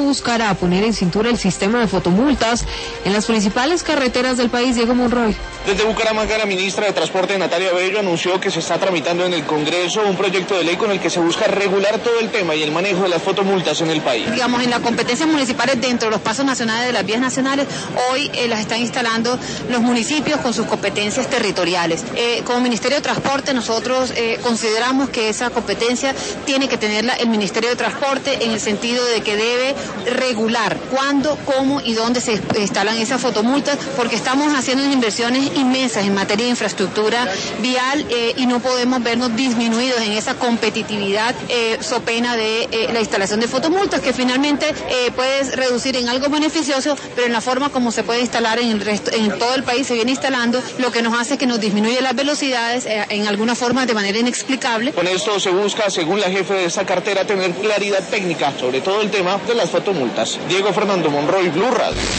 buscará poner en cintura el sistema de fotomultas en las principales carreteras del país. Diego Monroy. Desde Bucaramanga, la ministra de Transporte, Natalia Bello, anunció que se está tramitando en el Congreso un proyecto de ley con el que se busca regular todo el tema y el manejo de las fotomultas en el país. Digamos, en las competencias municipales dentro de los pasos nacionales de las vías nacionales, hoy las están instalando los municipios con sus competencias territoriales. Como Ministerio de Transporte, nosotros consideramos que esa competencia tiene que tenerla el Ministerio de Transporte en el sentido de que debe regular cuándo, cómo y dónde se instalan esas fotomultas, porque estamos haciendo inversiones inmensas en materia de infraestructura vial y no podemos vernos disminuidos en esa competitividad so pena de la instalación de fotomultas, que finalmente puedes reducir en algo beneficioso, pero en la forma como se puede instalar en todo el país se viene instalando, lo que nos hace que nos disminuye las velocidades en alguna forma de manera inexplicable. Con esto se busca, según la jefe de esta cartera, tener claridad técnica sobre todo el tema de las fotomultas. Diego Fernando Monroy, Blue Radio.